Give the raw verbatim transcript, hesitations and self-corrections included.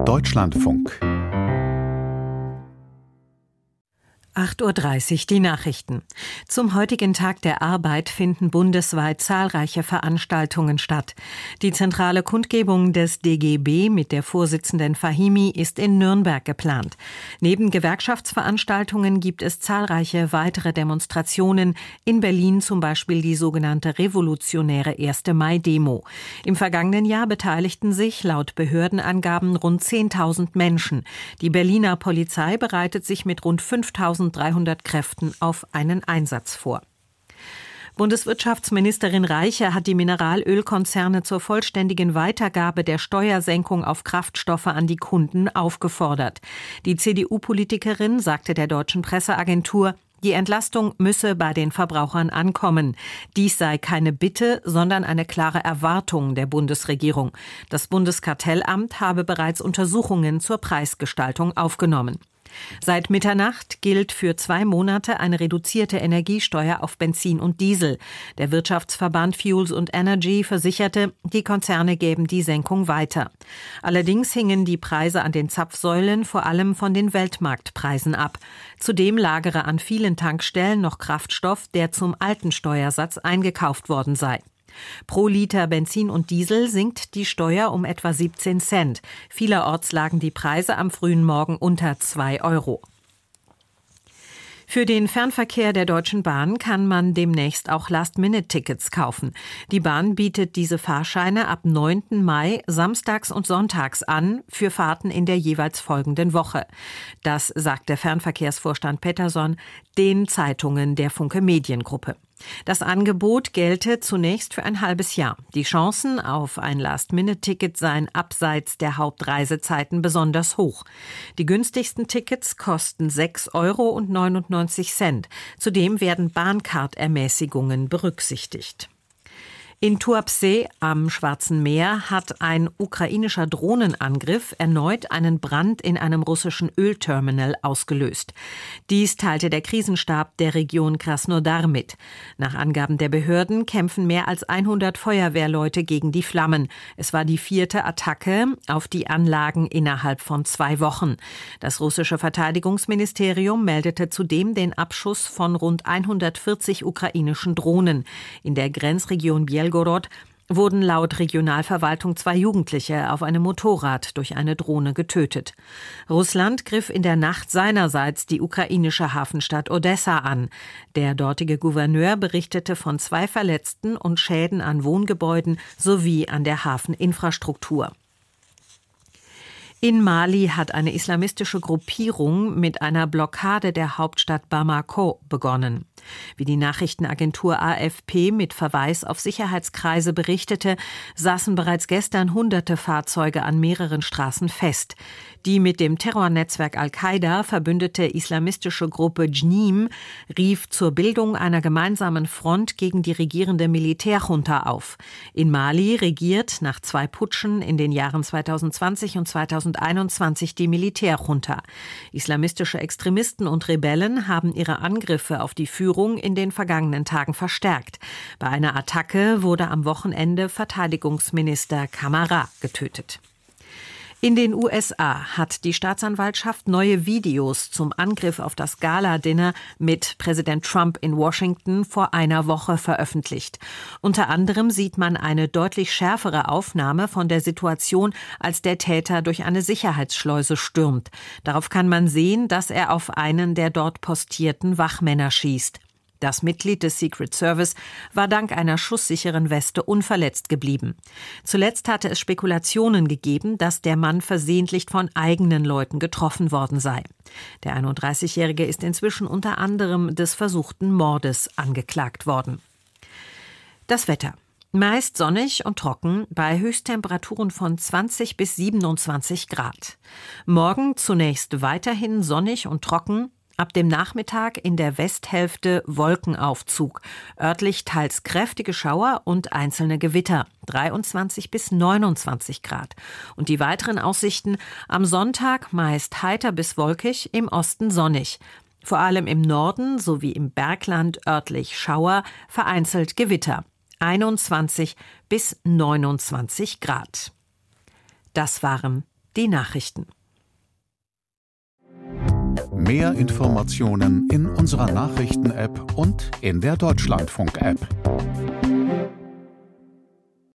Deutschlandfunk. acht Uhr dreißig, die Nachrichten. Zum heutigen Tag der Arbeit finden bundesweit zahlreiche Veranstaltungen statt. Die zentrale Kundgebung des D G B mit der Vorsitzenden Fahimi ist in Nürnberg geplant. Neben Gewerkschaftsveranstaltungen gibt es zahlreiche weitere Demonstrationen. In Berlin zum Beispiel die sogenannte revolutionäre erste Mai-Demo. Im vergangenen Jahr beteiligten sich laut Behördenangaben rund zehntausend Menschen. Die Berliner Polizei bereitet sich mit rund fünftausenddreihundert Kräften auf einen Einsatz vor. Bundeswirtschaftsministerin Reiche hat die Mineralölkonzerne zur vollständigen Weitergabe der Steuersenkung auf Kraftstoffe an die Kunden aufgefordert. Die C D U-Politikerin sagte der deutschen Presseagentur, die Entlastung müsse bei den Verbrauchern ankommen. Dies sei keine Bitte, sondern eine klare Erwartung der Bundesregierung. Das Bundeskartellamt habe bereits Untersuchungen zur Preisgestaltung aufgenommen. Seit Mitternacht gilt für zwei Monate eine reduzierte Energiesteuer auf Benzin und Diesel. Der Wirtschaftsverband Fuels and Energy versicherte, die Konzerne gäben die Senkung weiter. Allerdings hingen die Preise an den Zapfsäulen vor allem von den Weltmarktpreisen ab. Zudem lagere an vielen Tankstellen noch Kraftstoff, der zum alten Steuersatz eingekauft worden sei. Pro Liter Benzin und Diesel sinkt die Steuer um etwa siebzehn Cent. Vielerorts lagen die Preise am frühen Morgen unter zwei Euro. Für den Fernverkehr der Deutschen Bahn kann man demnächst auch Last-Minute-Tickets kaufen. Die Bahn bietet diese Fahrscheine ab neunten Mai samstags und sonntags an für Fahrten in der jeweils folgenden Woche. Das sagt der Fernverkehrsvorstand Pettersson den Zeitungen der Funke Mediengruppe. Das Angebot gelte zunächst für ein halbes Jahr. Die Chancen auf ein Last-Minute-Ticket seien abseits der Hauptreisezeiten besonders hoch. Die günstigsten Tickets kosten sechs Euro neunundneunzig. Zudem werden Bahncard-Ermäßigungen berücksichtigt. In Tuapse am Schwarzen Meer hat ein ukrainischer Drohnenangriff erneut einen Brand in einem russischen Ölterminal ausgelöst. Dies teilte der Krisenstab der Region Krasnodar mit. Nach Angaben der Behörden kämpfen mehr als hundert Feuerwehrleute gegen die Flammen. Es war die vierte Attacke auf die Anlagen innerhalb von zwei Wochen. Das russische Verteidigungsministerium meldete zudem den Abschuss von rund hundertvierzig ukrainischen Drohnen. In der Grenzregion Bielgorod wurden laut Regionalverwaltung zwei Jugendliche auf einem Motorrad durch eine Drohne getötet. Russland griff in der Nacht seinerseits die ukrainische Hafenstadt Odessa an. Der dortige Gouverneur berichtete von zwei Verletzten und Schäden an Wohngebäuden sowie an der Hafeninfrastruktur. In Mali hat eine islamistische Gruppierung mit einer Blockade der Hauptstadt Bamako begonnen. Wie die Nachrichtenagentur A F P mit Verweis auf Sicherheitskreise berichtete, saßen bereits gestern hunderte Fahrzeuge an mehreren Straßen fest. Die mit dem Terrornetzwerk Al-Qaida verbündete islamistische Gruppe Dschnim rief zur Bildung einer gemeinsamen Front gegen die regierende Militärjunta auf. In Mali regiert nach zwei Putschen in den Jahren zweitausendzwanzig und zweitausendeinundzwanzig die Militärjunta. Islamistische Extremisten und Rebellen haben ihre Angriffe auf die Führung in den vergangenen Tagen verstärkt. Bei einer Attacke wurde am Wochenende Verteidigungsminister Camara getötet. In den U S A hat die Staatsanwaltschaft neue Videos zum Angriff auf das Gala-Dinner mit Präsident Trump in Washington vor einer Woche veröffentlicht. Unter anderem sieht man eine deutlich schärfere Aufnahme von der Situation, als der Täter durch eine Sicherheitsschleuse stürmt. Darauf kann man sehen, dass er auf einen der dort postierten Wachmänner schießt. Das Mitglied des Secret Service war dank einer schusssicheren Weste unverletzt geblieben. Zuletzt hatte es Spekulationen gegeben, dass der Mann versehentlich von eigenen Leuten getroffen worden sei. Der einunddreißigjährige ist inzwischen unter anderem des versuchten Mordes angeklagt worden. Das Wetter. Meist sonnig und trocken bei Höchsttemperaturen von zwanzig bis siebenundzwanzig Grad. Morgen zunächst weiterhin sonnig und trocken. Ab dem Nachmittag in der Westhälfte Wolkenaufzug, örtlich teils kräftige Schauer und einzelne Gewitter, dreiundzwanzig bis neunundzwanzig Grad. Und die weiteren Aussichten: am Sonntag meist heiter bis wolkig, im Osten sonnig. Vor allem im Norden sowie im Bergland örtlich Schauer, vereinzelt Gewitter, einundzwanzig bis neunundzwanzig Grad. Das waren die Nachrichten. Mehr Informationen in unserer Nachrichten-App und in der Deutschlandfunk-App.